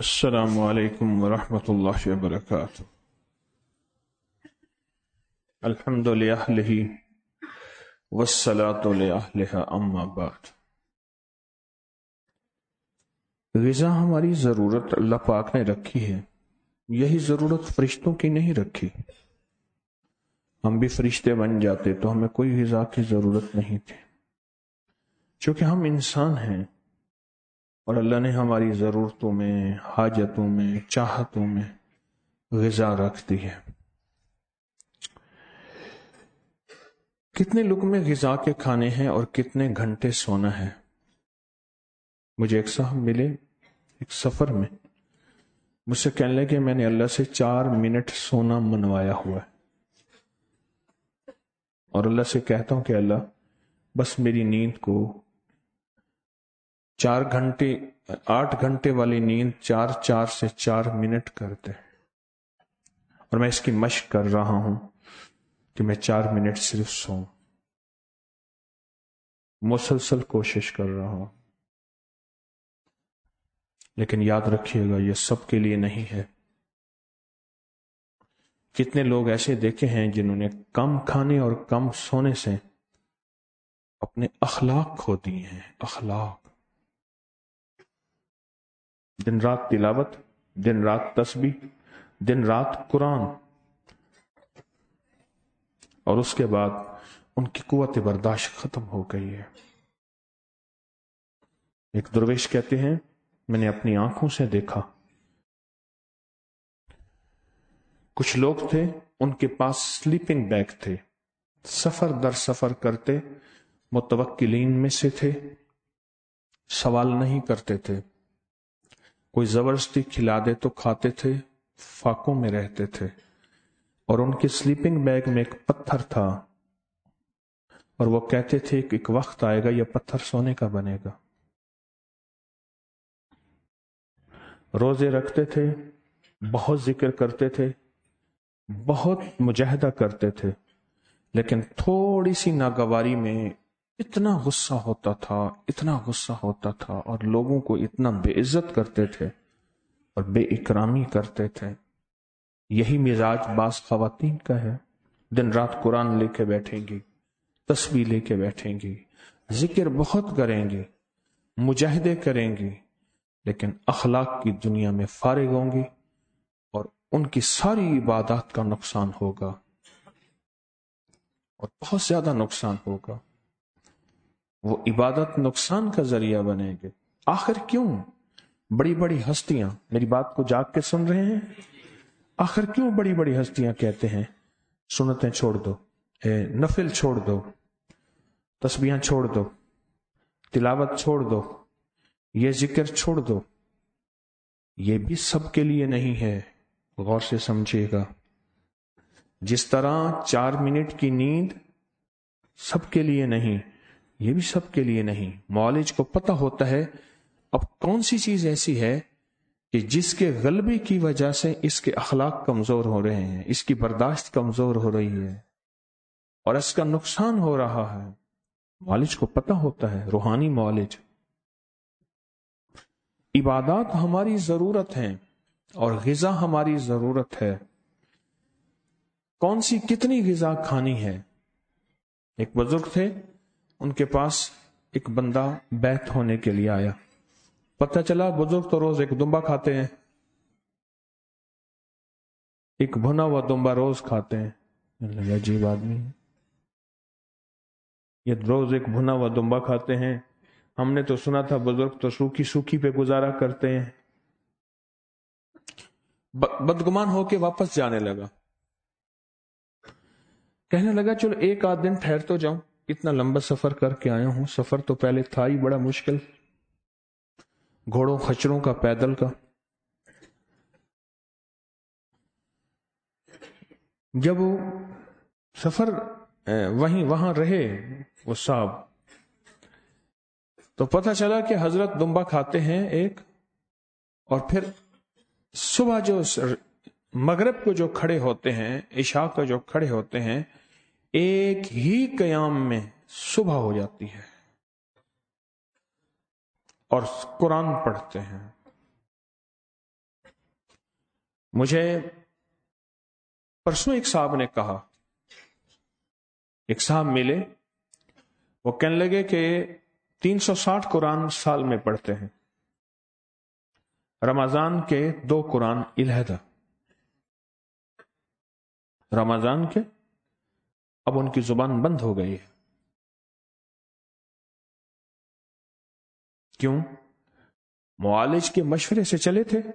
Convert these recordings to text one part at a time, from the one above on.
السلام علیکم ورحمۃ اللہ وبرکاتہ۔ الحمد للہ والصلاۃ لأہلہا اما بعد۔ غذا ہماری ضرورت اللہ پاک نے رکھی ہے، یہی ضرورت فرشتوں کی نہیں رکھی۔ ہم بھی فرشتے بن جاتے تو ہمیں کوئی غذا کی ضرورت نہیں تھی، چونکہ ہم انسان ہیں اور اللہ نے ہماری ضرورتوں میں، حاجتوں میں، چاہتوں میں غذا رکھ دی ہے۔ کتنے لقمے غذا کے کھانے ہیں اور کتنے گھنٹے سونا ہے؟ مجھے ایک صاحب ملے ایک سفر میں، مجھ سے کہنے لگے میں نے اللہ سے 4 منٹ سونا منوایا ہوا ہے، اور اللہ سے کہتا ہوں کہ اللہ بس میری نیند کو 8 گھنٹے والی نیند 4 سے 4 منٹ کر دے، اور میں اس کی مشق کر رہا ہوں کہ میں 4 منٹ صرف سوؤں، مسلسل کوشش کر رہا ہوں۔ لیکن یاد رکھیے گا یہ سب کے لیے نہیں ہے۔ کتنے لوگ ایسے دیکھے ہیں جنہوں نے کم کھانے اور کم سونے سے اپنے اخلاق کھو دیے ہیں۔ اخلاق، دن رات تلاوت، دن رات تسبیح، دن رات قرآن، اور اس کے بعد ان کی قوت برداشت ختم ہو گئی ہے۔ ایک درویش کہتے ہیں میں نے اپنی آنکھوں سے دیکھا، کچھ لوگ تھے ان کے پاس سلیپنگ بیگ تھے، سفر در سفر کرتے، متوکلین میں سے تھے، سوال نہیں کرتے تھے، کوئی زبردستی کھلا دے تو کھاتے تھے، فاقوں میں رہتے تھے، اور ان کے سلیپنگ بیگ میں ایک پتھر تھا، اور وہ کہتے تھے کہ ایک وقت آئے گا یہ پتھر سونے کا بنے گا۔ روزے رکھتے تھے، بہت ذکر کرتے تھے، بہت مجاہدہ کرتے تھے، لیکن تھوڑی سی ناگواری میں اتنا غصہ ہوتا تھا، اتنا غصہ ہوتا تھا، اور لوگوں کو اتنا بے عزت کرتے تھے اور بے اکرامی کرتے تھے۔ یہی مزاج بعض خواتین کا ہے، دن رات قرآن لے کے بیٹھیں گی، تسبیح لے کے بیٹھیں گی، ذکر بہت کریں گی، مجاہدے کریں گی، لیکن اخلاق کی دنیا میں فارغ ہوں گی اور ان کی ساری عبادات کا نقصان ہوگا، اور بہت زیادہ نقصان ہوگا۔ وہ عبادت نقصان کا ذریعہ بنے گے۔ آخر کیوں بڑی بڑی ہستیاں، میری بات کو جاگ کے سن رہے ہیں، آخر کیوں بڑی بڑی ہستیاں کہتے ہیں سنتیں چھوڑ دو، نفل چھوڑ دو، تسبیحاں چھوڑ دو، تلاوت چھوڑ دو، یہ ذکر چھوڑ دو؟ یہ بھی سب کے لیے نہیں ہے، غور سے سمجھیے گا۔ جس طرح 4 منٹ کی نیند سب کے لیے نہیں، یہ بھی سب کے لیے نہیں۔ معالج کو پتہ ہوتا ہے اب کون سی چیز ایسی ہے کہ جس کے غلبے کی وجہ سے اس کے اخلاق کمزور ہو رہے ہیں، اس کی برداشت کمزور ہو رہی ہے اور اس کا نقصان ہو رہا ہے۔ معالج کو پتہ ہوتا ہے، روحانی معالج۔ عبادات ہماری ضرورت ہیں اور غذا ہماری ضرورت ہے۔ کون سی کتنی غذا کھانی ہے؟ ایک بزرگ تھے، ان کے پاس ایک بندہ بیعت ہونے کے لیے آیا، پتہ چلا بزرگ تو روز ایک دمبا کھاتے ہیں، ایک بھنا ہوا دمبا روز کھاتے ہیں۔ عجیب آدمی ہے، یہ روز ایک بھنا ہوا دمبا کھاتے ہیں، ہم نے تو سنا تھا بزرگ تو سوکھی سوکھی پہ گزارا کرتے ہیں۔ بدگمان ہو کے واپس جانے لگا، کہنے لگا چلو 1 آدھ دن ٹھہر تو جاؤں، اتنا لمبا سفر کر کے آیا ہوں، سفر تو پہلے تھا ہی بڑا مشکل، گھوڑوں خچروں کا، پیدل کا۔ جب وہ سفر وہاں رہے وہ صاحب، تو پتہ چلا کہ حضرت دمبا کھاتے ہیں ایک، اور پھر صبح جو مغرب کو جو کھڑے ہوتے ہیں، عشاء کو جو کھڑے ہوتے ہیں، ایک ہی قیام میں صبح ہو جاتی ہے اور قرآن پڑھتے ہیں۔ مجھے پرسوں ایک صاحب نے کہا، ایک صاحب ملے، وہ کہنے لگے کہ 360 قرآن سال میں پڑھتے ہیں، رمضان کے 2 قرآن علیحدہ، رمضان کے اب ان کی زبان بند ہو گئی ہے۔ کیوں؟ معالج کے مشورے سے چلے تھے۔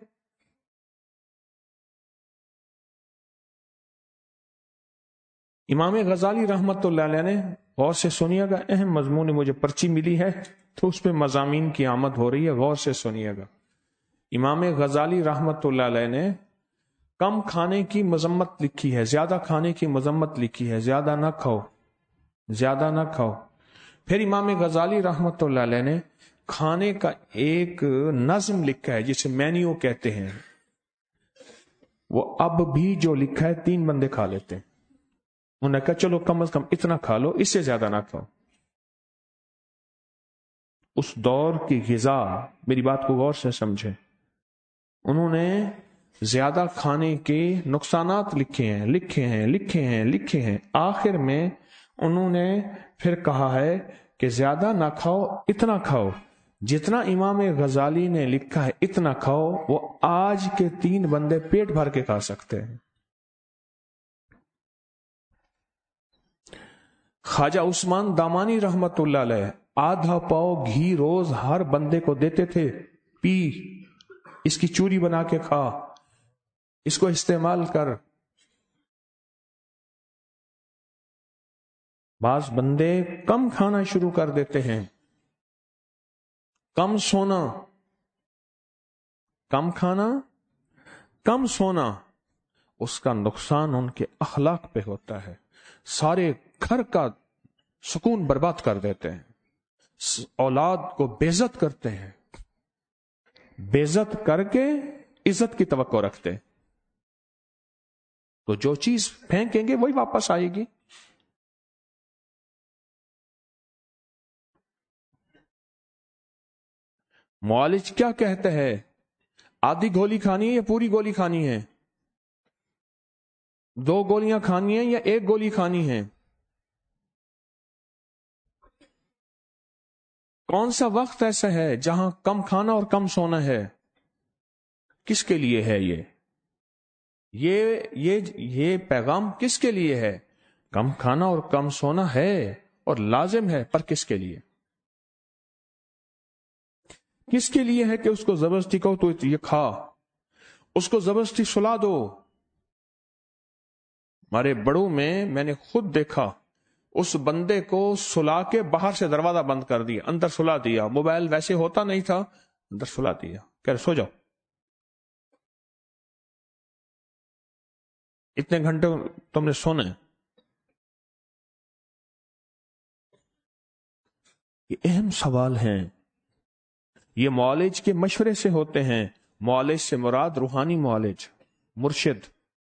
امام غزالی رحمت اللہ علیہ نے، غور سے سنیے گا، اہم مضمون مجھے پرچی ملی ہے تو اس پہ مضامین کی آمد ہو رہی ہے، غور سے سنیے گا۔ امام غزالی رحمت اللہ علیہ نے کم کھانے کی مذمت لکھی ہے، زیادہ کھانے کی مذمت لکھی ہے، زیادہ نہ کھاؤ، زیادہ نہ کھاؤ۔ پھر امام غزالی رحمت اللہ علیہ نے کھانے کا ایک نظم لکھا ہے جسے مینیو کہتے ہیں، وہ اب بھی جو لکھا ہے 3 بندے کھا لیتے ہیں۔ انہوں نے کہا چلو کم از کم اتنا کھا لو، اس سے زیادہ نہ کھاؤ۔ اس دور کی غذا، میری بات کو غور سے سمجھیں، انہوں نے زیادہ کھانے کے نقصانات لکھے ہیں۔ آخر میں انہوں نے پھر کہا ہے کہ زیادہ نہ کھاؤ، اتنا کھاؤ، جتنا امام غزالی نے لکھا ہے اتنا کھاؤ، وہ آج کے 3 بندے پیٹ بھر کے کھا سکتے ہیں۔ خواجہ عثمان دامانی رحمت اللہ علیہ آدھا پاؤ گھی روز ہر بندے کو دیتے تھے، پی، اس کی چوری بنا کے کھا، اس کو استعمال کر۔ بعض بندے کم کھانا شروع کر دیتے ہیں، کم سونا، کم کھانا، کم سونا، اس کا نقصان ان کے اخلاق پہ ہوتا ہے، سارے گھر کا سکون برباد کر دیتے ہیں، اولاد کو بے عزت کرتے ہیں، بے عزت کر کے عزت کی توقع رکھتے ہیں، تو جو چیز پھینکیں گے وہی واپس آئے گی۔ معالج کیا کہتے ہیں؟ آدھی گولی کھانی ہے یا پوری گولی کھانی ہے؟ 2 گولیاں کھانی ہیں یا 1 گولی کھانی ہے؟ کون سا وقت ایسا ہے جہاں کم کھانا اور کم سونا ہے؟ کس کے لیے ہے یہ پیغام کس کے لیے ہے؟ کم کھانا اور کم سونا ہے اور لازم ہے، پر کس کے لیے؟ کس کے لیے ہے کہ اس کو زبردستی کہو تو یہ کھا، اس کو زبردستی سلا دو؟ ہمارے بڑوں میں نے خود دیکھا، اس بندے کو سلا کے باہر سے دروازہ بند کر دیا، اندر سلا دیا، موبائل ویسے ہوتا نہیں تھا، اندر سلا دیا، کہہ رہے سو جاؤ، اتنے گھنٹے تم نے سونا ہے۔ یہ اہم سوال ہیں، یہ معالج کے مشورے سے ہوتے ہیں۔ معالج سے مراد روحانی معالج، مرشد،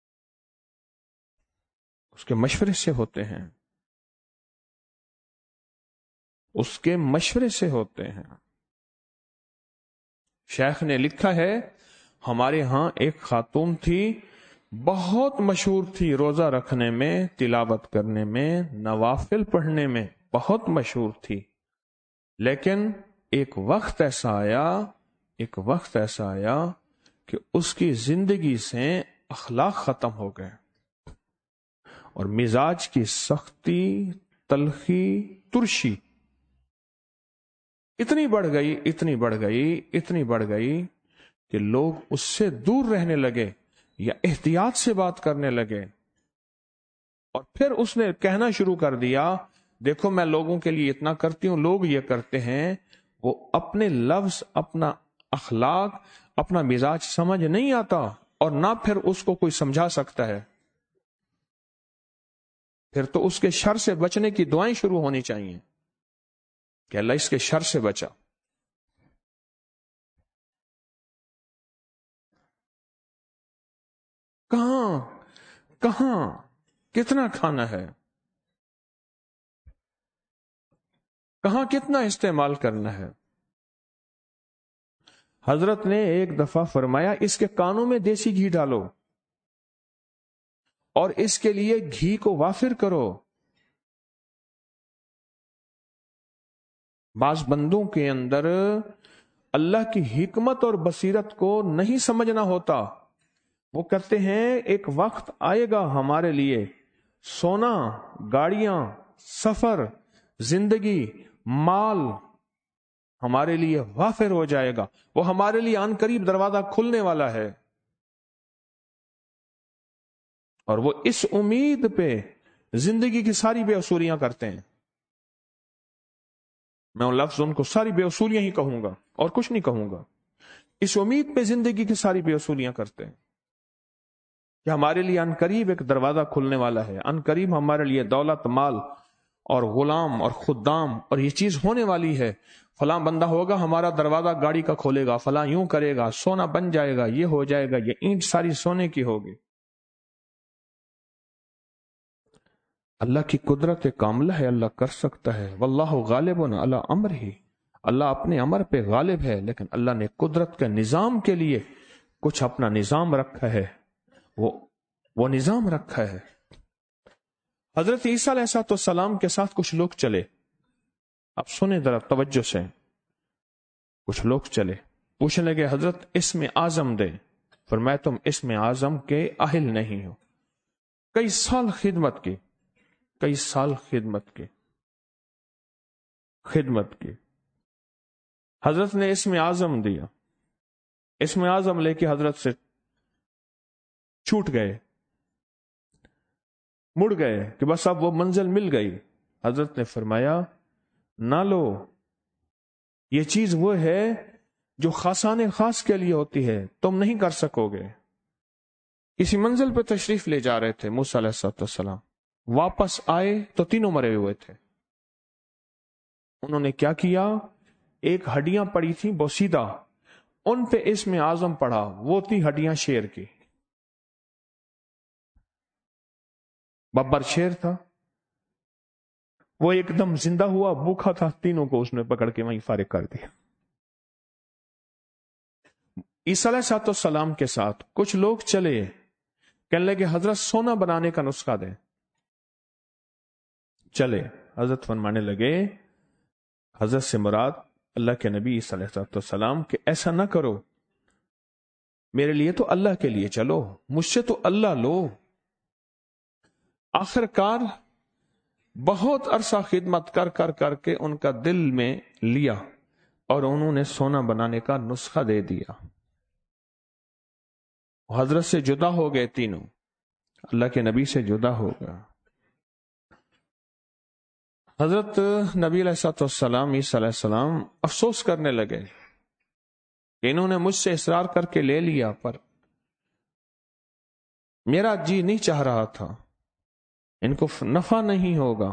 اس کے مشورے سے ہوتے ہیں، اس کے مشورے سے ہوتے ہیں۔ شیخ نے لکھا ہے، ہمارے ہاں ایک خاتون تھی، بہت مشہور تھی، روزہ رکھنے میں، تلاوت کرنے میں، نوافل پڑھنے میں بہت مشہور تھی، لیکن ایک وقت ایسا آیا کہ اس کی زندگی سے اخلاق ختم ہو گئے، اور مزاج کی سختی، تلخی، ترشی اتنی بڑھ گئی کہ لوگ اس سے دور رہنے لگے یا احتیاط سے بات کرنے لگے، اور پھر اس نے کہنا شروع کر دیا، دیکھو میں لوگوں کے لیے اتنا کرتی ہوں، لوگ یہ کرتے ہیں۔ وہ اپنے لفظ، اپنا اخلاق، اپنا مزاج سمجھ نہیں آتا، اور نہ پھر اس کو کوئی سمجھا سکتا ہے، پھر تو اس کے شر سے بچنے کی دعائیں شروع ہونی چاہیے کہ اللہ اس کے شر سے بچا۔ کہاں کتنا کھانا ہے، کہاں کتنا استعمال کرنا ہے؟ حضرت نے ایک دفعہ فرمایا، اس کے کانوں میں دیسی گھی ڈالو، اور اس کے لیے گھی کو وافر کرو. بعض بندوں کے اندر اللہ کی حکمت اور بصیرت کو نہیں سمجھنا ہوتا. وہ کہتے ہیں ایک وقت آئے گا ہمارے لیے سونا، گاڑیاں، سفر، زندگی، مال ہمارے لیے وافر ہو جائے گا. وہ ہمارے لیے ان قریب دروازہ کھلنے والا ہے. اور وہ اس امید پہ زندگی کی ساری بے اصولیاں کرتے ہیں. میں ان لفظ ان کو ساری بے اصولیاں ہی کہوں گا اور کچھ نہیں کہوں گا. اس امید پہ زندگی کی ساری بے اصولیاں کرتے ہیں کہ ہمارے لیے ان قریب ایک دروازہ کھلنے والا ہے، ان قریب ہمارے لیے دولت، مال اور غلام اور خدام اور یہ چیز ہونے والی ہے. فلاں بندہ ہوگا ہمارا دروازہ گاڑی کا کھولے گا، فلاں یوں کرے گا، سونا بن جائے گا، یہ ہو جائے گا، یہ اینٹ ساری سونے کی ہوگی. اللہ کی قدرت کاملہ ہے، اللہ کر سکتا ہے. واللہ غالب علی امرہ، اللہ اپنے امر پہ غالب ہے، لیکن اللہ نے قدرت کے نظام کے لیے کچھ اپنا نظام رکھا ہے. وہ نظام رکھا ہے. حضرت عیسیٰ علیہ السلام کے ساتھ کچھ لوگ چلے. اب سنیں ذرا توجہ سے. کچھ لوگ چلے، پوچھنے لگے حضرت اسم اعظم دے. فرمایا تم اسم اعظم کے اہل نہیں ہو. کئی سال خدمت کی، کئی سال خدمت کی. حضرت نے اسم اعظم دیا. اسم اعظم لے کے حضرت سے چھوٹ گئے، مڑ گئے کہ بس اب وہ منزل مل گئی. حضرت نے فرمایا نہ لو، یہ چیز وہ ہے جو خاصان خاص کے لیے ہوتی ہے، تم نہیں کر سکو گے. کسی منزل پہ تشریف لے جا رہے تھے موسیٰ علیہ السلام، واپس آئے تو تینوں مرے ہوئے تھے. انہوں نے کیا کیا؟ ایک ہڈیاں پڑی تھیں بوسیدہ، ان پہ اسم اعظم پڑھا. وہ تھی ہڈیاں شیر کی. ببر شیر تھا، وہ ایک دم زندہ ہوا، بھوکا تھا، تینوں کو اس نے پکڑ کے وہیں فارغ کر دیا. عیسیٰ علیہ السلام کے ساتھ کچھ لوگ چلے، کہنے لگے حضرت سونا بنانے کا نسخہ دیں. چلے، حضرت فرمانے لگے حضرت سے مراد اللہ کے نبی عیسیٰ علیہ السلام کہ ایسا نہ کرو، میرے لیے تو اللہ کے لیے چلو، مجھ سے تو اللہ لو. آخر کار بہت عرصہ خدمت کر کر کر کے ان کا دل میں لیا اور انہوں نے سونا بنانے کا نسخہ دے دیا. حضرت سے جدا ہو گئے تینوں، اللہ کے نبی سے جدا ہو گیا. حضرت نبی علیہ السلام، عیسیٰ علیہ السلام افسوس کرنے لگے کہ انہوں نے مجھ سے اصرار کر کے لے لیا، پر میرا جی نہیں چاہ رہا تھا، ان کو نفع نہیں ہوگا.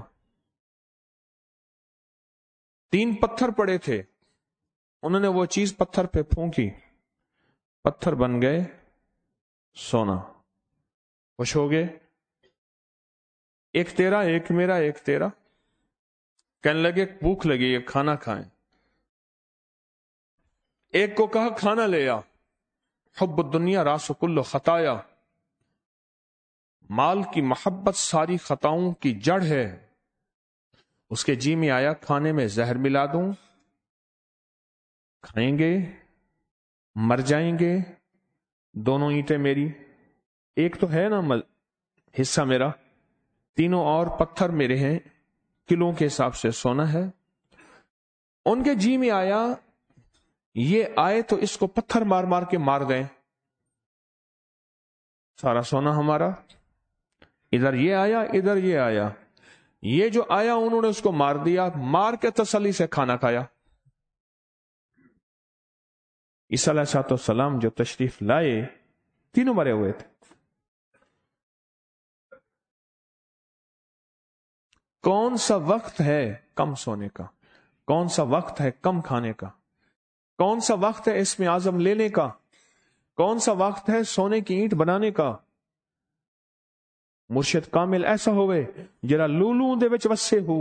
3 پتھر پڑے تھے، انہوں نے وہ چیز پتھر پہ پھونکی، پتھر بن گئے سونا. خوش ہو گئے، ایک تیرا، ایک میرا، ایک تیرا. کہنے لگے بھوک لگی ہے، کھانا کھائیں. ایک کو کہا کھانا لے آ. حب الدنیا راس کل خطایا، مال کی محبت ساری خطاؤں کی جڑ ہے. اس کے جی میں آیا کھانے میں زہر ملا دوں، کھائیں گے مر جائیں گے. دونوں اینٹیں میری، ایک تو ہے نا حصہ میرا، تینوں اور پتھر میرے ہیں، کلوں کے حساب سے سونا ہے. ان کے جی میں آیا یہ آئے تو اس کو پتھر مار مار کے مار دیں، سارا سونا ہمارا. ادھر یہ آیا، ادھر یہ آیا، یہ جو آیا انہوں نے اس کو مار دیا، مار کے تسلی سے کھانا کھایا. عیسیٰ علیہ السلام جو تشریف لائے تینوں مرے ہوئے تھے. کون سا وقت ہے کم سونے کا؟ کون سا وقت ہے کم کھانے کا؟ کون سا وقت ہے اسم اعظم لینے کا؟ کون سا وقت ہے سونے کی اینٹ بنانے کا؟ مرشد کامل ایسا ہوئے جرا لولوں دے وچ وسے ہو،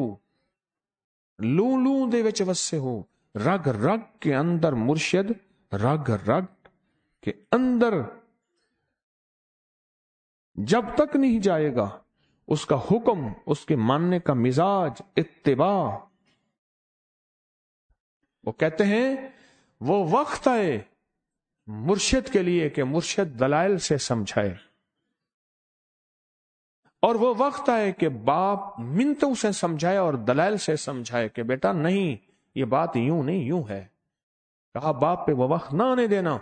لولوں دے وچ وسے ہو. رگ رگ کے اندر مرشد، رگ رگ کے اندر جب تک نہیں جائے گا اس کا حکم، اس کے ماننے کا مزاج اتباع. وہ کہتے ہیں وہ وقت آئے مرشد کے لیے کہ مرشد دلائل سے سمجھائے، اور وہ وقت آئے کہ باپ منتوں سے سمجھائے اور دلائل سے سمجھائے کہ بیٹا نہیں، یہ بات یوں نہیں، یوں ہے. کہا باپ پہ وہ وقت نہ آنے دینا.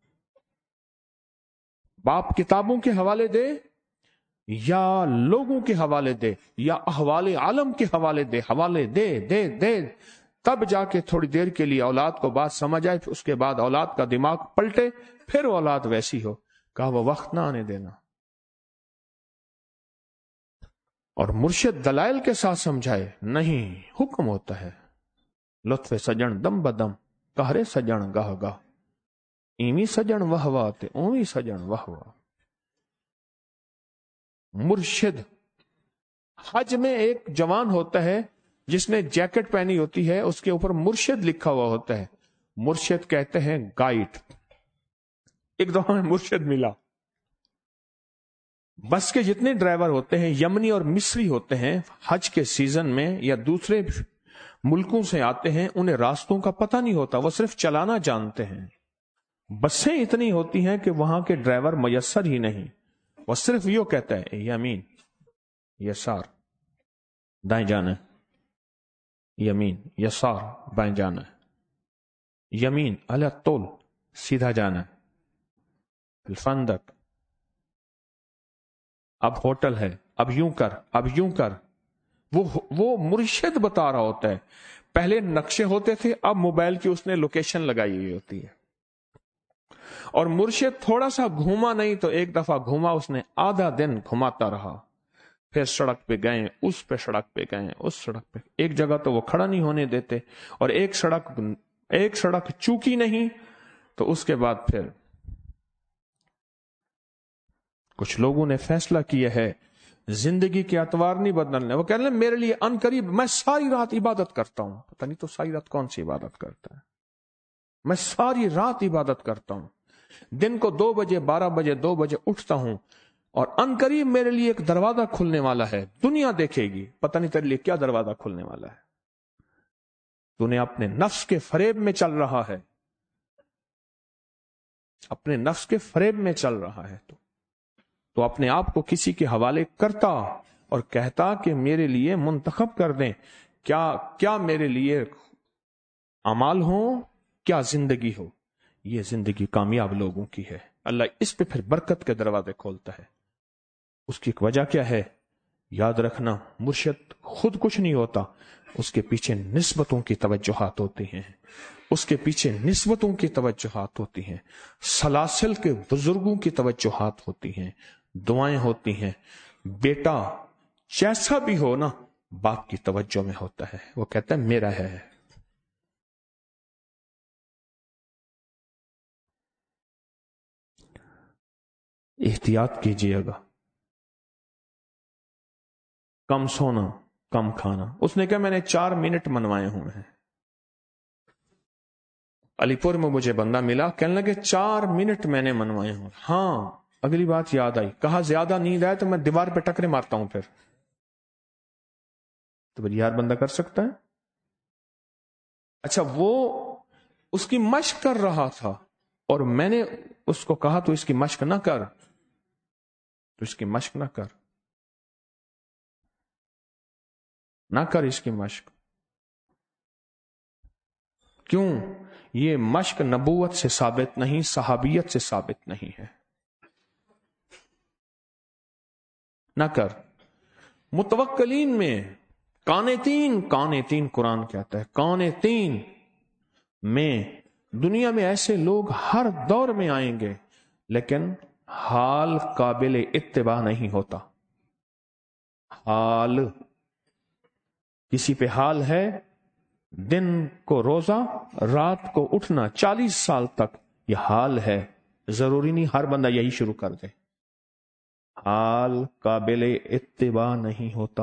باپ کتابوں کے حوالے دے یا لوگوں کے حوالے دے یا احوال عالم کے حوالے دے، حوالے دے دے دے، تب جا کے تھوڑی دیر کے لیے اولاد کو بات سمجھ آئے، اس کے بعد اولاد کا دماغ پلٹے، پھر اولاد ویسی ہو. کہا وہ وقت نہ آنے دینا. اور مرشد دلائل کے ساتھ سمجھائے، نہیں، حکم ہوتا ہے. لطف سجن دم بدم، کہرے سجن گاہ گاہ، ایویں سجن واہ واہ تے اوویں سجن واہ واہ. مرشد. حج میں ایک جوان ہوتا ہے جس نے جیکٹ پہنی ہوتی ہے، اس کے اوپر مرشد لکھا ہوا ہوتا ہے. مرشد کہتے ہیں گائیڈ. ایک دفعہ میں مرشد ملا. بس کے جتنے ڈرائیور ہوتے ہیں یمنی اور مصری ہوتے ہیں، حج کے سیزن میں یا دوسرے ملکوں سے آتے ہیں، انہیں راستوں کا پتہ نہیں ہوتا، وہ صرف چلانا جانتے ہیں. بسیں اتنی ہوتی ہیں کہ وہاں کے ڈرائیور میسر ہی نہیں، وہ صرف یوں کہتا ہے یمین یسار دائیں جانا ہے، یمین یسار بائیں جانا ہے، یمین علی الطول سیدھا جانا ہے، الفندق اب ہوٹل ہے، اب یوں کر، اب یوں کر. وہ مرشد بتا رہا ہوتا ہے. پہلے نقشے ہوتے تھے، اب موبائل کی اس نے لوکیشن لگائی ہوئی ہوتی ہے. اور مرشد تھوڑا سا گھوما نہیں تو ایک دفعہ گھوما، اس نے آدھا دن گھماتا رہا. پھر سڑک پہ گئے، اس پہ سڑک پہ گئے، اس سڑک پہ. ایک جگہ تو وہ کھڑا نہیں ہونے دیتے، اور ایک سڑک چوکی نہیں تو اس کے بعد پھر کچھ لوگوں نے فیصلہ کیا ہے زندگی کے اتوار نہیں بدلنے. وہ کہہ رہے ہیں میرے لیے ان قریب میں ساری رات عبادت کرتا ہوں. پتہ نہیں تو ساری رات کون سی عبادت کرتا ہے. میں ساری رات عبادت کرتا ہوں، دن کو 2 بجے 12 بجے 2 بجے اٹھتا ہوں، اور ان قریب میرے لیے ایک دروازہ کھلنے والا ہے. دنیا دیکھے گی، پتہ نہیں تیرے لیے کیا دروازہ کھلنے والا ہے. تو نے اپنے نفس کے فریب میں چل رہا ہے، اپنے نفس کے فریب میں چل رہا ہے. تو اپنے آپ کو کسی کے حوالے کرتا اور کہتا کہ میرے لیے منتخب کر دیں، کیا میرے لیے اعمال ہوں، کیا زندگی ہو. یہ زندگی کامیاب لوگوں کی ہے. اللہ اس پہ پھر برکت کے دروازے کھولتا ہے. اس کی ایک وجہ کیا ہے؟ یاد رکھنا، مرشد خود کچھ نہیں ہوتا، اس کے پیچھے نسبتوں کی توجہات ہوتی ہیں، اس کے پیچھے نسبتوں کی توجہات ہوتی ہیں، سلاسل کے بزرگوں کی توجہات ہوتی ہیں، دعائیں ہوتی ہیں. بیٹا جیسا بھی ہو نا، باپ کی توجہ میں ہوتا ہے. وہ کہتا ہے میرا ہے. احتیاط کیجیے گا. کم سونا، کم کھانا. اس نے کہا میں نے 4 منٹ منوائے ہوئے ہیں. علی پور میں مجھے بندہ ملا، کہنے لگے 4 منٹ میں نے منوائے ہوں. ہاں، اگلی بات یاد آئی. کہا زیادہ نیند آئے تو میں دیوار پہ ٹکرے مارتا ہوں. پھر تو یار بندہ کر سکتا ہے. اچھا، وہ اس کی مشق کر رہا تھا اور میں نے اس کو کہا تو اس کی مشق نہ کر، تو اس کی مشق نہ کر، نہ کر اس کی مشق. کیوں؟ یہ مشق نبوت سے ثابت نہیں، صحابیت سے ثابت نہیں ہے. نہ کر. متوکلین میں قانتین قرآن کہتا ہے، قانتین میں دنیا میں ایسے لوگ ہر دور میں آئیں گے، لیکن حال قابل اتباع نہیں ہوتا. حال کسی پہ حال ہے، دن کو روزہ، رات کو اٹھنا 40 سال تک، یہ حال ہے. ضروری نہیں ہر بندہ یہی شروع کر دے. حال قابل اتباع نہیں ہوتا.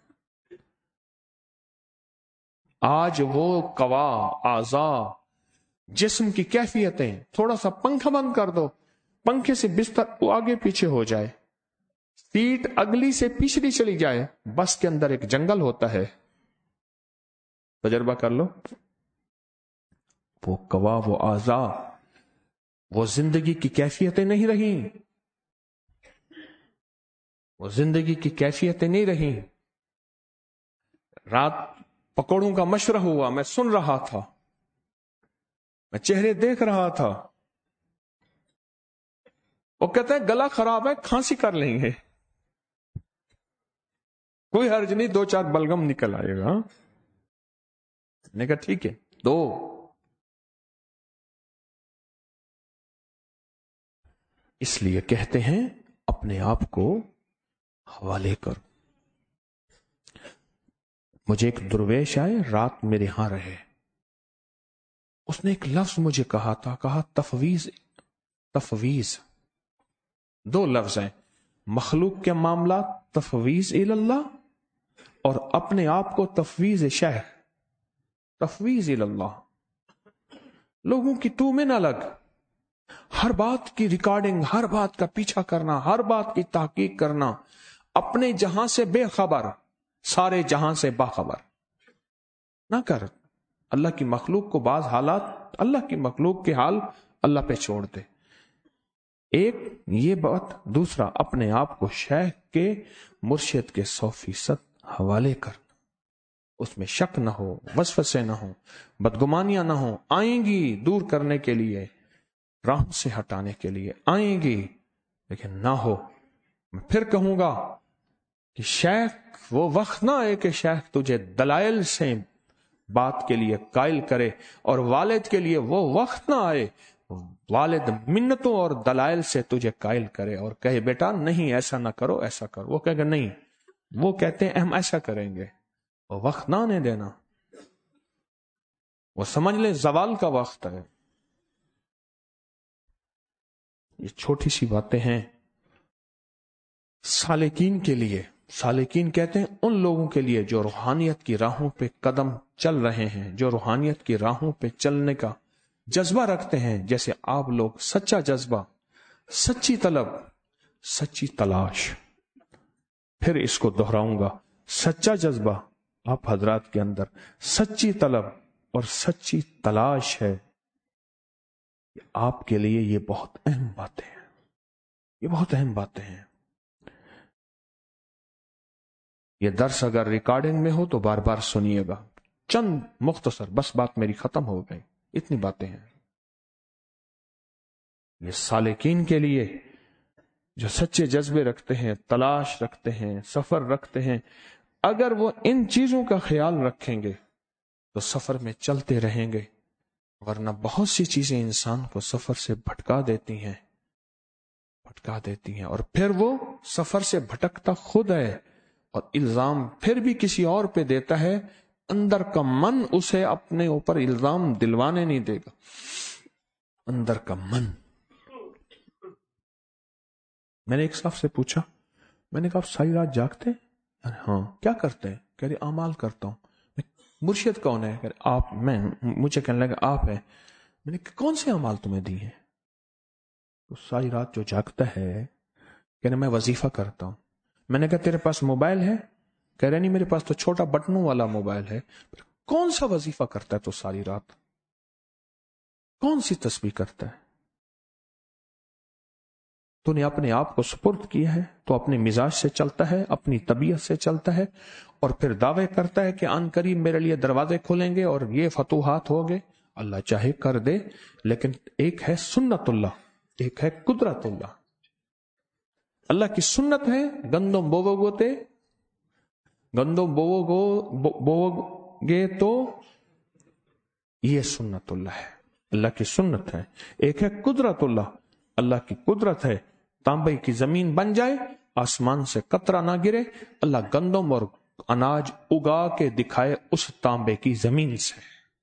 آج وہ قوا، اعضاء، جسم کی کیفیتیں، تھوڑا سا پنکھا بند کر دو، پنکھے سے بستر آگے پیچھے ہو جائے، سیٹ اگلی سے پچھلی چلی جائے، بس کے اندر ایک جنگل ہوتا ہے، تجربہ کر لو، وہ قوا، وہ اعضا، وہ زندگی کی کیفیتیں نہیں رہی، وہ زندگی کی کیفیتیں نہیں رہی۔ رات پکوڑوں کا مشورہ ہوا، میں سن رہا تھا، میں چہرے دیکھ رہا تھا، وہ کہتے ہیں گلا خراب ہے، کھانسی کر لیں گے، کوئی حرج نہیں، 2-4 بلغم نکل آئے گا۔ میں نے کہا ٹھیک ہے، دو۔ اس لیے کہتے ہیں اپنے آپ کو حوالے کرو۔ مجھے ایک درویش آئے، رات میرے ہاں رہے، اس نے ایک لفظ مجھے کہا تھا، کہا تفویض۔ تفویض 2 لفظ ہیں، مخلوق کے معاملات تفویض اللہ، اور اپنے آپ کو تفویض شیخ، تفویض اللہ۔ لوگوں کی تو میں نہ لگ، ہر بات کی ریکارڈنگ، ہر بات کا پیچھا کرنا، ہر بات کی تحقیق کرنا، اپنے جہاں سے بے خبر، سارے جہاں سے باخبر نہ کر۔ اللہ کی مخلوق کو بعض حالات، اللہ کی مخلوق کے حال اللہ پہ چھوڑ دے، ایک یہ بات۔ دوسرا، اپنے آپ کو شیخ کے، مرشد کے 100% حوالے کر، اس میں شک نہ ہو، وسوسے نہ ہو، بدگمانیاں نہ ہو، آئیں گی دور کرنے کے لیے، راہ سے ہٹانے کے لیے آئیں گی، لیکن نہ ہو۔ میں پھر کہوں گا کہ شیخ وہ وقت نہ آئے کہ شیخ تجھے دلائل سے بات کے لیے قائل کرے، اور والد کے لیے وہ وقت نہ آئے والد منتوں اور دلائل سے تجھے قائل کرے اور کہے بیٹا نہیں ایسا نہ کرو، ایسا کرو۔ وہ کہے گا نہیں، وہ کہتے ہیں ہم ایسا کریں گے، وہ وقت نہ آنے دینا، وہ سمجھ لیں زوال کا وقت ہے۔ یہ چھوٹی سی باتیں ہیں سالکین کے لیے۔ سالکین کہتے ہیں ان لوگوں کے لیے جو روحانیت کی راہوں پہ قدم چل رہے ہیں، جو روحانیت کی راہوں پہ چلنے کا جذبہ رکھتے ہیں، جیسے آپ لوگ، سچا جذبہ، سچی طلب، سچی تلاش۔ پھر اس کو دہراؤں گا، سچا جذبہ آپ حضرات کے اندر، سچی طلب اور سچی تلاش ہے۔ آپ کے لیے یہ بہت اہم باتیں ہیں، یہ بہت اہم باتیں ہیں۔ یہ درس اگر ریکارڈنگ میں ہو تو بار بار سنیے گا، چند مختصر، بس بات میری ختم ہو گئی، اتنی باتیں ہیں۔ یہ سالکین کے لیے جو سچے جذبے رکھتے ہیں، تلاش رکھتے ہیں، سفر رکھتے ہیں، اگر وہ ان چیزوں کا خیال رکھیں گے تو سفر میں چلتے رہیں گے، ورنہ بہت سی چیزیں انسان کو سفر سے بھٹکا دیتی ہیں، بھٹکا دیتی ہیں، اور پھر وہ سفر سے بھٹکتا خود ہے، اور الزام پھر بھی کسی اور پہ دیتا ہے۔ اندر کا من اسے اپنے اوپر الزام دلوانے نہیں دے گا، اندر کا من۔ میں نے ایک صاحب سے پوچھا، میں نے کہا آپ ساری رات جاگتے ہیں؟ ہاں۔ کیا کرتے ہیں؟ کہہ رہے اعمال کرتا ہوں۔ مرشد کون ہے؟ کہہ رہے آپ۔ میں مجھے کہنے لگا آپ ہیں۔ میں نے کہا کون سے اعمال تمہیں دی ہیں؟ تو ساری رات جو جاگتا ہے کہہ رہے میں وظیفہ کرتا ہوں۔ میں نے کہا تیرے پاس موبائل ہے؟ کہہ رہے نہیں میرے پاس تو چھوٹا بٹنوں والا موبائل ہے۔ کون سا وظیفہ کرتا ہے تو ساری رات؟ کون سی تسبیح کرتا ہے؟ تو نے اپنے آپ کو سپرد کیا ہے، تو اپنے مزاج سے چلتا ہے، اپنی طبیعت سے چلتا ہے، اور پھر دعوے کرتا ہے کہ آن قریب میرے لیے دروازے کھولیں گے اور یہ فتوحات ہوگے۔ اللہ چاہے کر دے، لیکن ایک ہے سنت اللہ، ایک ہے قدرت اللہ۔ اللہ کی سنت ہے گندم بووگے تو یہ سنت اللہ ہے، اللہ کی سنت ہے۔ ایک ہے قدرت اللہ، اللہ کی قدرت ہے تانبے کی زمین بن جائے، آسمان سے قطرہ نہ گرے، اللہ گندم اور اناج اگا کے دکھائے اس تانبے کی زمین سے۔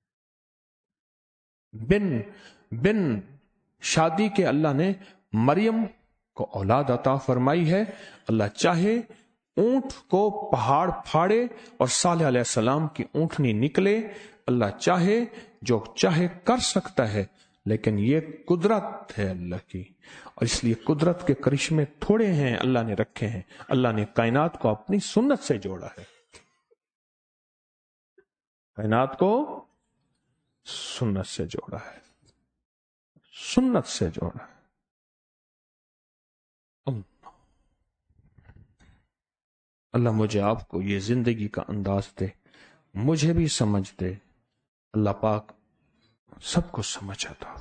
بن شادی کے اللہ نے مریم کو اولاد عطا فرمائی ہے۔ اللہ چاہے اونٹ کو پہاڑ پھاڑے اور صالح علیہ السلام کی اونٹنی نکلے، اللہ چاہے جو چاہے کر سکتا ہے، لیکن یہ قدرت ہے اللہ کی، اور اس لیے قدرت کے کرشمے تھوڑے ہیں اللہ نے رکھے ہیں. اللہ نے کائنات کو اپنی سنت سے جوڑا ہے، کائنات کو سنت سے جوڑا ہے، سنت سے جوڑا ہے. اللہ مجھے آپ کو یہ زندگی کا انداز دے، مجھے بھی سمجھ دے. اللہ پاک سب کو سمجھ آتا.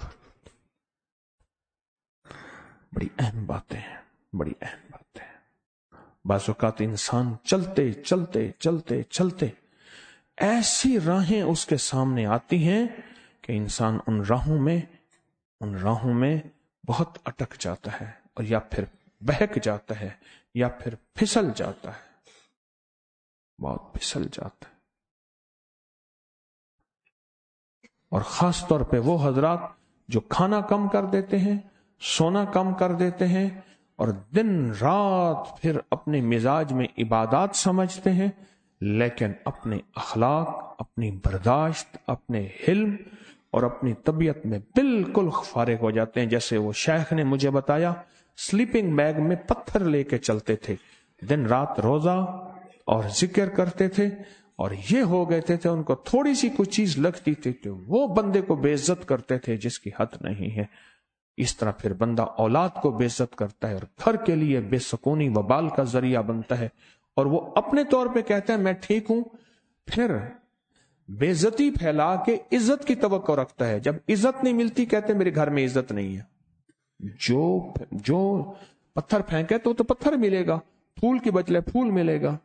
بڑی اہم باتیں ہیں، بڑی اہم باتیں ہیں. بعض اوقات انسان چلتے چلتے چلتے چلتے ایسی راہیں اس کے سامنے آتی ہیں کہ انسان ان راہوں میں بہت اٹک جاتا ہے، اور یا پھر بہک جاتا ہے، یا پھر پھسل جاتا ہے، بہت پھسل جاتا ہے. اور خاص طور پہ وہ حضرات جو کھانا کم کر دیتے ہیں، سونا کم کر دیتے ہیں، اور دن رات پھر اپنے مزاج میں عبادات سمجھتے ہیں، لیکن اپنے اخلاق، اپنی برداشت، اپنے حلم اور اپنی طبیعت میں بالکل فارغ ہو جاتے ہیں. جیسے وہ شیخ نے مجھے بتایا، سلیپنگ بیگ میں پتھر لے کے چلتے تھے، دن رات روزہ اور ذکر کرتے تھے، اور یہ ہو گئے تھے ان کو تھوڑی سی کوئی چیز لگتی تھی تو وہ بندے کو بے عزت کرتے تھے جس کی حد نہیں ہے. اس طرح پھر بندہ اولاد کو بے عزت کرتا ہے، اور گھر کے لیے بے سکونی وبال کا ذریعہ بنتا ہے، اور وہ اپنے طور پہ کہتا ہے میں ٹھیک ہوں، پھر بے عزتی پھیلا کے عزت کی توقع رکھتا ہے. جب عزت نہیں ملتی کہتے میرے گھر میں عزت نہیں ہے. جو پتھر پھینکے تو پتھر ملے گا، پھول کی بدلے پھول ملے گا.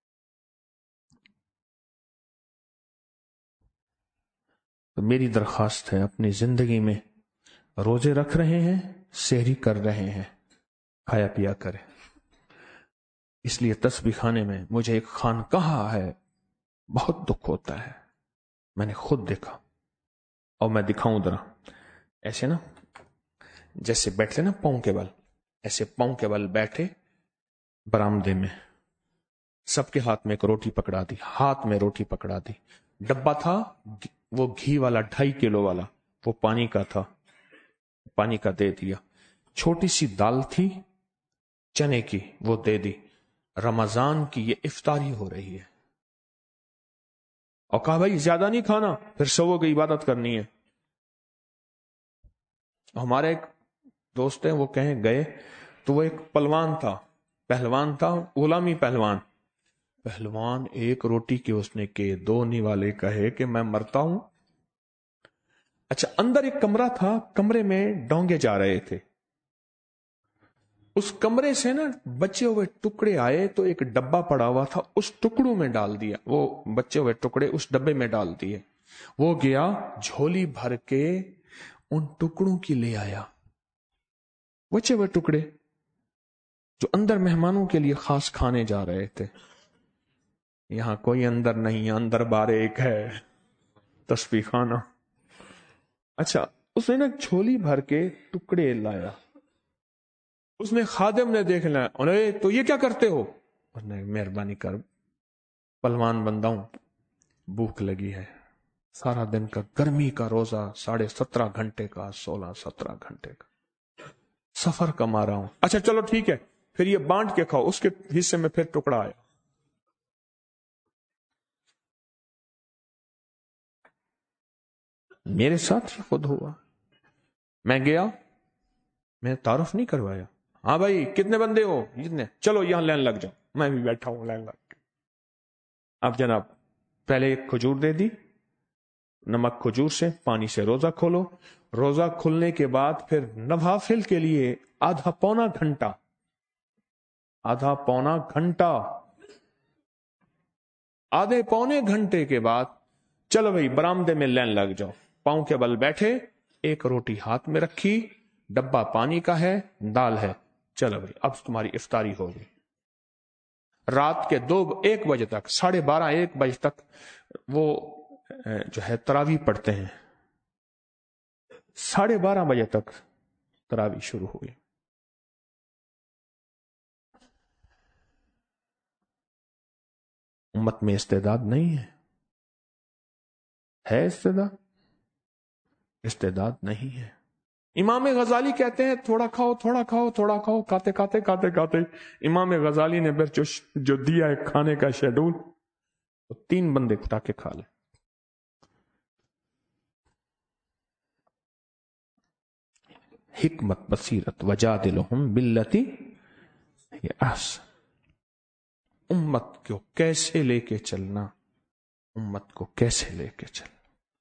تو میری درخواست ہے، اپنی زندگی میں روزے رکھ رہے ہیں، سحری کر رہے ہیں، کھایا پیا کریں. اس لیے تسبیح خانے میں مجھے ایک خانقاہ ہے، بہت دکھ ہوتا ہے. میں نے خود دیکھا، اور میں دکھاؤں ذرا. ایسے نا جیسے بیٹھے نا پاؤں کے بل، ایسے پاؤں کے بل بیٹھے برآمدے میں، سب کے ہاتھ میں ایک روٹی پکڑا دی، ہاتھ میں روٹی پکڑا دی. ڈبہ تھا وہ گھی والا 2.5 کلو والا، وہ پانی کا تھا، پانی کا دے دیا. چھوٹی سی دال تھی چنے کی، وہ دے دی. رمضان کی یہ افطاری ہو رہی ہے، اور کہا بھائی زیادہ نہیں کھانا، پھر سو کی عبادت کرنی ہے. ہمارے ایک دوست ہیں، وہ کہیں گئے تو وہ ایک پہلوان تھا، غلامی پہلوان ایک روٹی کے اس نے کہ 2 نوالے کہے کہ میں مرتا ہوں. اچھا، اندر ایک کمرہ تھا، کمرے میں ڈونگے جا رہے تھے. اس کمرے سے نا بچے ہوئے ٹکڑے آئے تو ایک ڈبہ پڑا ہوا تھا، اس ٹکڑوں میں ڈال دیا، وہ بچے ہوئے ٹکڑے اس ڈبے میں ڈال دیے. وہ گیا جھولی بھر کے ان ٹکڑوں کی لے آیا، بچے ہوئے ٹکڑے جو اندر مہمانوں کے لیے خاص کھانے جا رہے تھے. یہاں کوئی اندر نہیں، اندر بار ایک ہے، تسبیح خانہ. اچھا، اس نے نا جھولی بھر کے ٹکڑے لایا. اس نے خادم نے دیکھ لیا، ارے تو یہ کیا کرتے ہو؟ مہربانی کر، پلوان بندہ ہوں، بھوک لگی ہے، سارا دن کا گرمی کا روزہ 17.5 گھنٹے کا، 16-17 گھنٹے کا سفر کما رہا ہوں. اچھا چلو ٹھیک ہے، پھر یہ بانٹ کے کھاؤ. اس کے حصے میں پھر ٹکڑا آیا. میرے ساتھ یہ خود ہوا. میں گیا، میں تعارف نہیں کروایا. ہاں بھائی کتنے بندے ہو؟ جتنے، چلو یہاں لائن لگ جاؤ. میں بھی بیٹھا ہوں لائن لگ کے. اب جناب پہلے ایک کھجور دے دی، نمک کھجور سے، پانی سے روزہ کھولو. روزہ کھلنے کے بعد پھر نوافل کے لیے آدھا پونا گھنٹہ، آدھے پونے گھنٹے کے بعد چلو بھائی برآمدے میں لائن لگ جاؤ. پاؤں کے بل بیٹھے، ایک روٹی ہاتھ میں رکھی، ڈبہ پانی کا ہے، دال ہے، چلو بھائی اب تمہاری افطاری ہو گئی. رات کے 1 بجے تک، 12:30 1 بجے تک وہ جو ہے تراویح پڑھتے ہیں. 12:30 بجے تک تراویح شروع ہوئی. امت میں استعداد نہیں ہے استعداد. استعداد نہیں ہے. امام غزالی کہتے ہیں تھوڑا کھاؤ تھوڑا کھاؤ تھوڑا کھاؤ، کھاتے کھاتے کھاتے کھاتے امام غزالی نے پھر جو دیا ہے کھانے کا شیڈول، تو 3 بندے اٹھا کے کھا لے. حکمت بصیرت وجادلہم باللتی ہی احسن. امت کو کیسے لے کے چلنا، امت کو کیسے لے کے چلنا،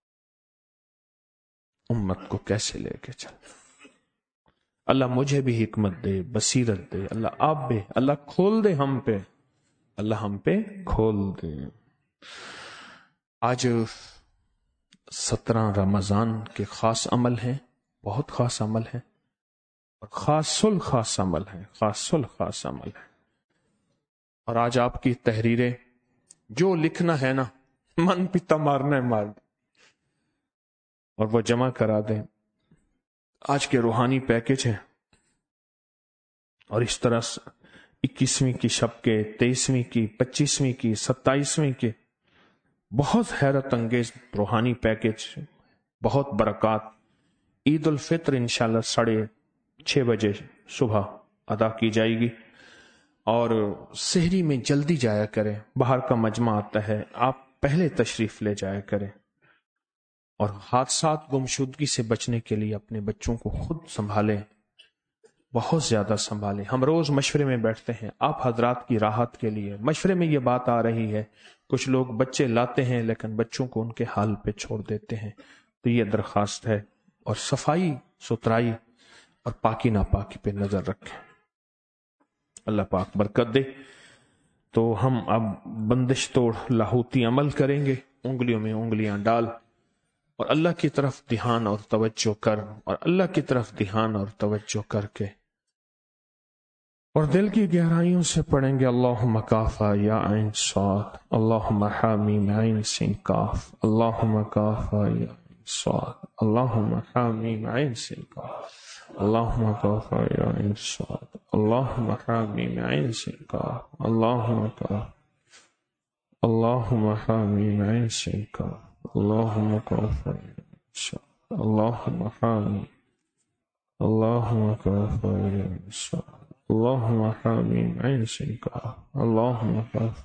امت کو کیسے لے کے چلنا. اللہ مجھے بھی حکمت دے، بصیرت دے، اللہ آپ بھی، اللہ کھول دے ہم پہ، اللہ ہم پہ کھول دے. آج 17 رمضان کے خاص عمل ہیں، بہت خاص عمل ہیں، اور خاص الخاص عمل ہے، خاص الخاص عمل ہے. اور آج آپ کی تحریریں جو لکھنا ہے نا، من پیتا مارنا ہے مار دیں اور وہ جمع کرا دیں. آج کے روحانی پیکج ہیں، اور اس طرح 21ویں کی شب کے، 23ویں کی، 25ویں کی، 27ویں کے بہت حیرت انگیز روحانی پیکج، بہت برکات. عید الفطر انشاءاللہ 6:30 بجے صبح ادا کی جائے گی. اور سحری میں جلدی جایا کریں، باہر کا مجمع آتا ہے، آپ پہلے تشریف لے جایا کریں. اور حادثات گمشدگی سے بچنے کے لیے اپنے بچوں کو خود سنبھالیں، بہت زیادہ سنبھالیں. ہم روز مشورے میں بیٹھتے ہیں آپ حضرات کی راحت کے لیے. مشورے میں یہ بات آ رہی ہے کچھ لوگ بچے لاتے ہیں لیکن بچوں کو ان کے حال پہ چھوڑ دیتے ہیں. تو یہ درخواست ہے، اور صفائی ستھرائی اور پاکی ناپاکی پہ نظر رکھیں. اللہ پاک برکت دے. تو ہم اب بندش توڑ لاہوتی عمل کریں گے، انگلیوں میں انگلیاں ڈال، اور اللہ کی طرف دھیان اور توجہ کر، اور اللہ کی طرف دھیان اور توجہ کر کے، اور دل کی گہرائیوں سے پڑھیں گے. اللہم کافا یا عین صاد، اللہم حامیم عین سین کاف، اللہم کافا یا عین صاد، اللہم حامیم عین سین کاف، اللہم کافا یا عین صاد، اللہم حامیم عین سین کاف، اللہم کافا، اللہم حامیم عین سین کاف، اللہم کافا یا عین صاد، اللہم حامیم، اللہم کافا یا عین صاد، اللہم حامیم عین سین کاف، اللہم کافا،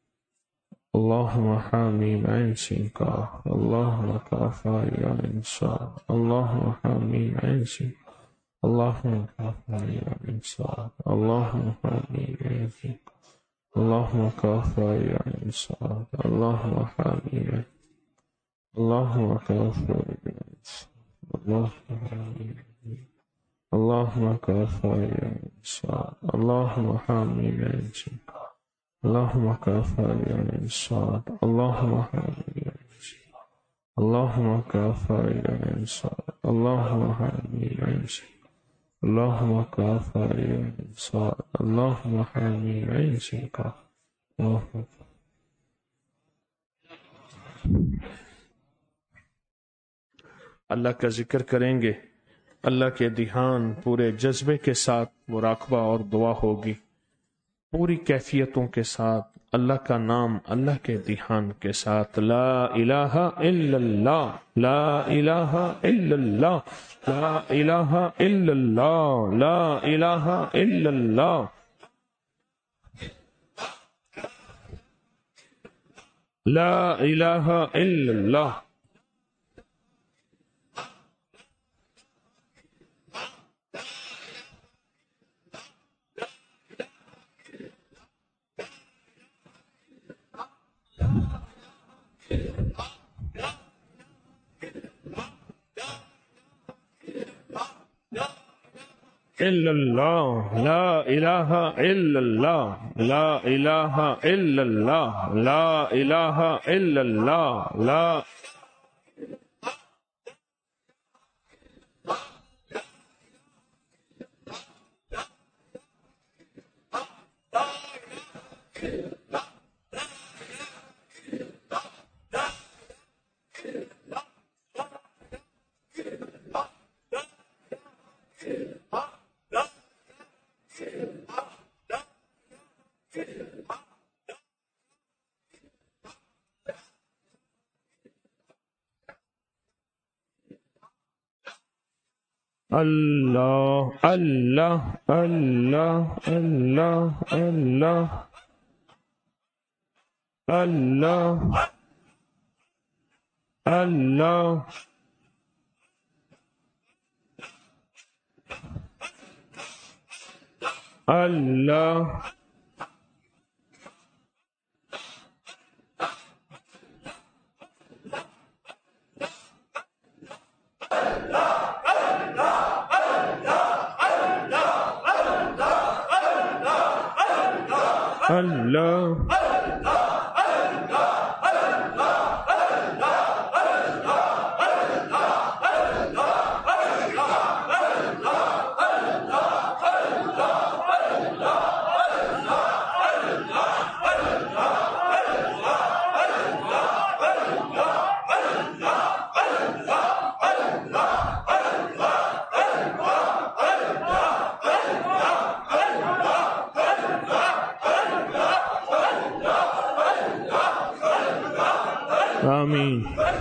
اللہم حامیم عین سین کاف، اللہم کافا یا عین صاد، اللہم حامیم عین سین، اللہم کافا یا عین صاد، اللہم حامیم عین سین، اللہم کافا یا عین صاد، اللہم حامیم عین، اللہم کافا یا عین صاد، اللہم حامیم عین، اللہم کافا یا عین صاد، اللہم حامیم عین سین، اللہم کافا یا عین صاد، اللہم حامیم عین سین، اللہم کافا یا عین صاد، اللہم حامیم عین سین، اللہم کافا یا عین صاد، اللہم حامیم عین سین کا. اللہ کا ذکر کریں گے، اللہ کے دھیان پورے جذبے کے ساتھ مراقبہ اور دعا ہوگی، پوری کیفیتوں کے ساتھ اللہ کا نام، اللہ کے دھیان کے ساتھ. لا الہ الا اللہ، لا الہ الا اللہ، لا الہ الا اللہ، لا الہ الا اللہ، لا الہ الا اللہ. الا اللہ، لا الہ الا اللہ، لا الہ الا اللہ، لا الہ الا اللہ، لا اللہ اللہ اللہ اللہ اللہ اللہ اللہ اللہ اللہ آمین.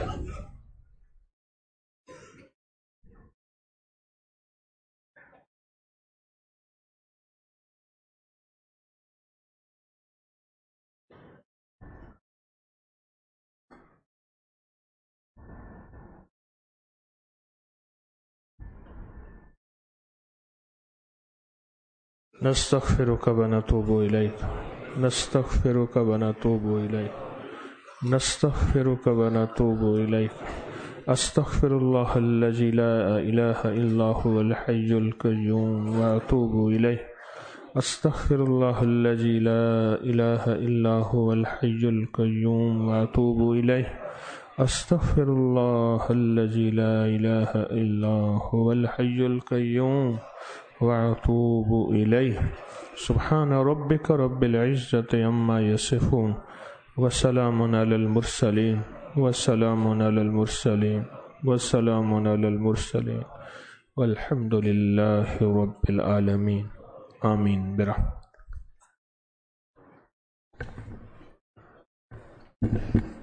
نستغفرك ونتوب إليك نستغفرك ونتوب إليك نستغفرك ونتوب إليك أستغفر الله الذي لا إله إلا هو الحي القيوم وأتوب إليه أستغفر الله الذي لا إله إلا هو الحي القيوم وأتوب إليه أستغفر الله الذي لا إله إلا هو الحي القيوم وأتوب إليه سبحان ربك رب العزة عما يصفون وسلام على المرسلين وسلام على المرسلين وسلام على المرسلين والحمد لله رب العالمين آمين برحمته.